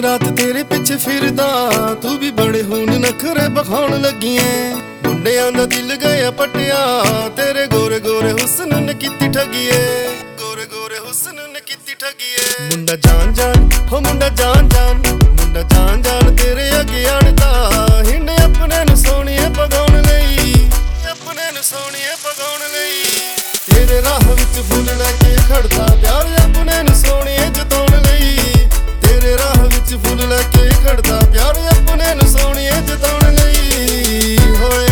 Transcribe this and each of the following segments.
रात तेरे पिछे फिरदा तू भी बड़े हून नखरे बखाउण लगी ऐ। मुंडियां दा दिल गया पटिया तेरे गोरे गोरे हुस्न ने कीती ठगीए, गोरे गोरे हुस्न ने कीती ठगीए। मुंडा जान जान हो मुंडा जान जान, मुंडा जान जान तेरे अगे अड़दा हिंड अपने नु सोहणिए पगाउण लई, अपने नु सोहणिए पगाउण लई। तेरे राह विच फुल लैके खड़दा प्यार अपने नु सोहणिए जताउण लई, तेरे राह विच फुल लैके खड़दा प्यार अपने नु सोहणिए जताउण लई होए।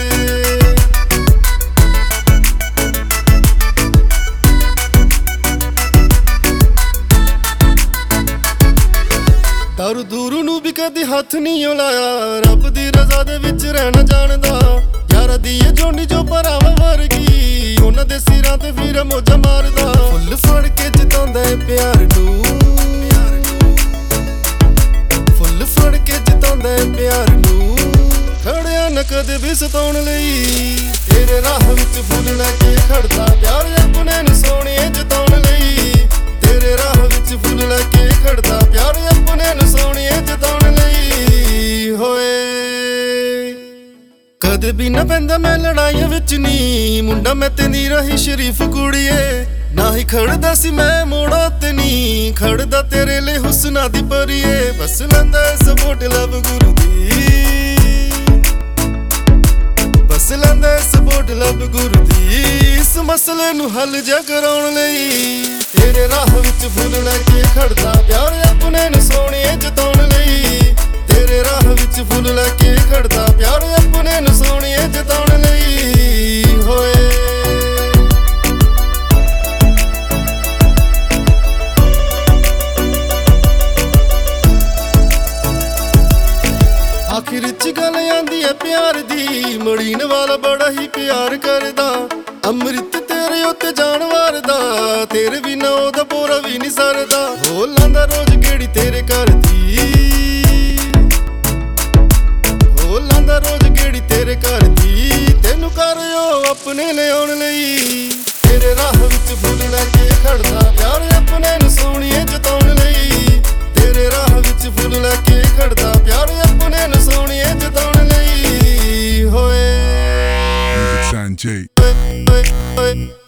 दारू दूरू नू भी कदी हथ नहीं लाया, रब दी रजा दे विच रहना जानदा। यारा दी जोनी जो भरावा वर्गी उन्हां दे सिरां ते फिर मौजा मारदा। फुल फड़ के जतांदा है प्यार नू, फुल फड़ के जतांदा है प्यार नू, खड़िया न कदे भी सताउण लई। तेरे राह विच फुल लैके खड़दा प्यार अपने नु सोहणिए जताउण लई, तेरे राह विच फुल लैके खड़दा प्यार अपने नु सोहणिए जताउण लई होए। कदे भी ना पैंदा मैं लड़ाइयां विच नी, मुंडा मैं ते नी रही शरीफ कुड़िए। ना ही खड़दा सी मैं मोड़ा ते नी, खड़दा तेरे ले हुस्ना दी परिए। बस लैंदा सपोर्ट लब गुरु दी, बस लैंदा सपोर्ट लब गुरु दी, इस मसले नु हल जा कराउण लई। तेरे राह विच फुल लैके खड़दा प्यार अपने नु सोहणिए जताउण लई, तेरे राह विच फुल लैके खड़दा प्यार अपने नु सोहणिए जताउण लई होए। आखिर च गल आंदी है प्यार दी, मड़ीन वाला बड़ा ही प्यार करदा। अमृत तेरे उत्ते जान वारदा, तेरे बिना ओदा बोरा भी नहीं सरदा। हो लांदा रोज गेड़ी तेरे घर दी, हो लांदा रोज गेड़ी तेरे घर दी, तेनू कर अपने ले आउण लई। तेरे राह विच फुल लैके खड़दा प्यार अपने नु सोहणिए जताउण लई, तेरे राह विच फुल लैके खड़दा प्यार अपने नु सोहणिए जताउण लई होए। Sanjay.